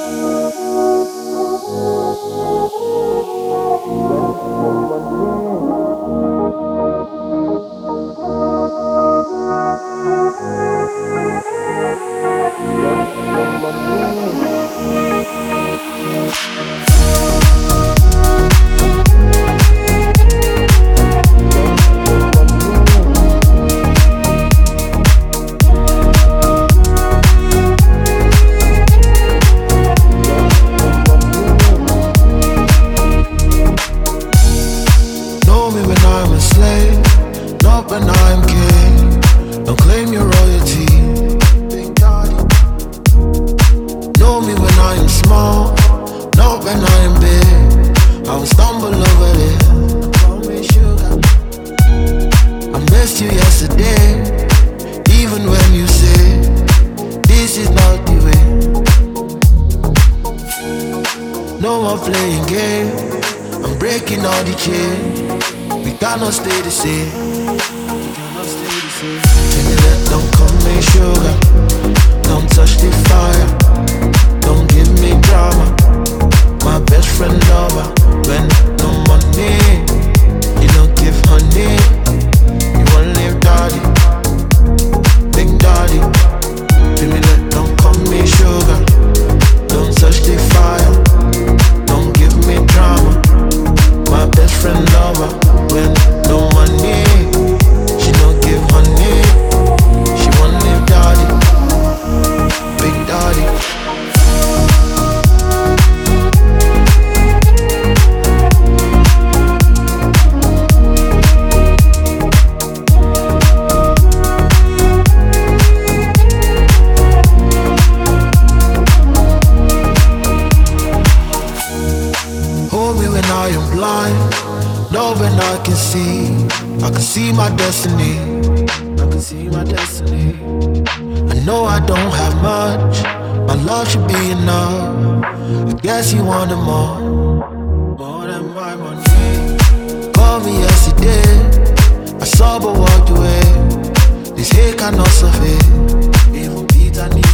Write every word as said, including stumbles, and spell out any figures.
When I'm king, don't claim your royalty. Big daddy. Know me when I am small, not when I am big. I will stumble over it. Call me sugar. I missed you yesterday, even when you say this is not the way. No more playing games, I'm breaking all the chains. We cannot stay the same. Give me that, don't call me sugar. Don't touch the fire. Don't give me drama. My best friend lover. When no money, you don't give honey. You won't live daddy, big daddy. Give me that, don't call me sugar. Don't touch the fire. Don't give me drama. My best friend lover. When no money, she don't give honey. She won't live daddy, big daddy. Hold me when I am blind, know when I can see. I can see my destiny. I can see my destiny. I know I don't have much. My love should be enough. I guess you wanted more, more than my money. Called me yesterday, I saw but walked away. This hate cannot survive. Even Peter needs